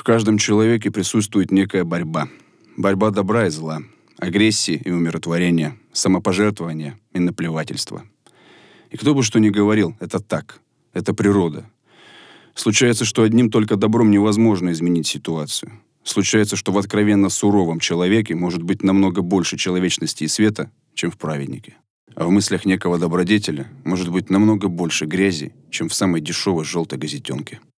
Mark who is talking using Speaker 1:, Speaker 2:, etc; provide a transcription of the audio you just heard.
Speaker 1: В каждом человеке присутствует некая борьба. Борьба добра и зла, агрессии и умиротворения, самопожертвования и наплевательства. И кто бы что ни говорил, это так. Это природа. Случается, что одним только добром невозможно изменить ситуацию. Случается, что в откровенно суровом человеке может быть намного больше человечности и света, чем в праведнике. А в мыслях некого добродетеля может быть намного больше грязи, чем в самой дешевой желтой газетенке.